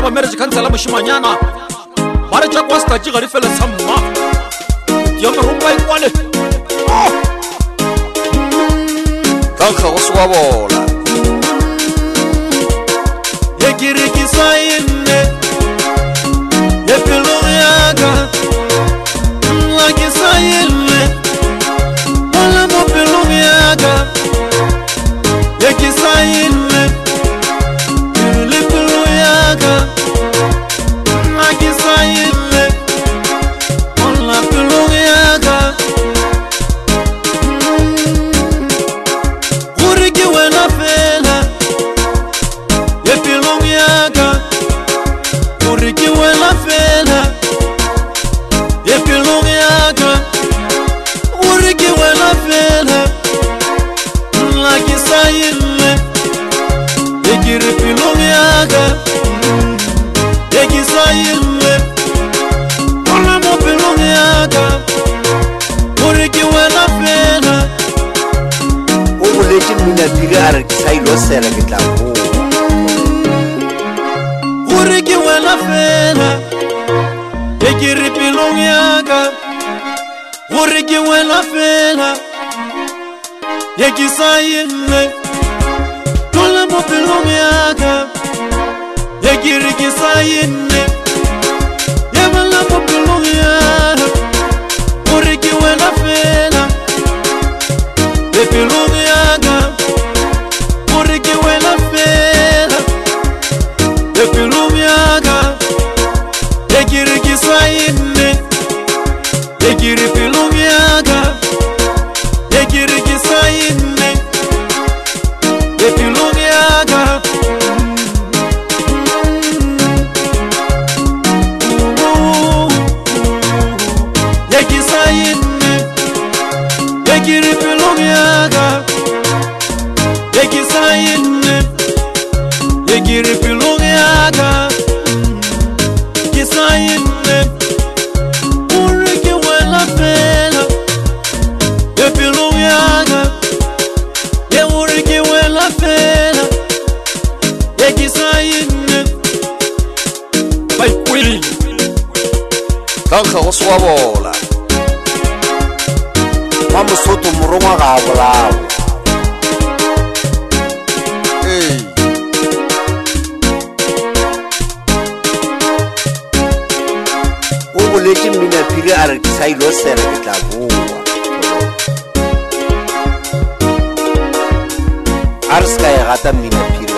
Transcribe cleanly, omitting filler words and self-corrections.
ba marriage council moshimanyana ba re tša kwa statši ga di fele sa mma ya merompa e kwale ka nkga go se wa bola ye ke rekisa enne ye pelo yaga nna ke sa enne wala mo pelo yaga ye ke sa enne le pelo yaga nna ke sa enne wala pelo yaga gore ke wena fela ye pelo yaga gore ke wena fela ye pelo yaga gore ke wena fela nna ke sa enne ye ke re pelo yaga ye ke sa enne wala mo pelo yaga gore ke wena fela o boletše Mminapiri a re ke sa ilo sela ke tla boa gore ke wena fela ye ke re pelong yaga gore ke wena fela ye ke sa enne tola mo pelong yaga ye ke re ke sa enne ye bala mo pelong yaga gore ke wena fela ye pelong yaga gore ke wena fela ye pelong yaga ye ke re ke sa enne ye ke re pelong yaga ye ke re ke sa enne ye pelong yaga ye ke sa enne ye ke re pelong yaga ye ke sa enne ye ke re pelong yaga ke sa enne gore ke wena fela ye pelong yaga ye gore ke wena fela ye ke sa enne ba ikwele ka nkga go se wa bola wa Mosotho morongwa ga a bolao o boletše Mminapiri a re ke sa ilo sela ke tla boa a re se ka e gata Mminapiri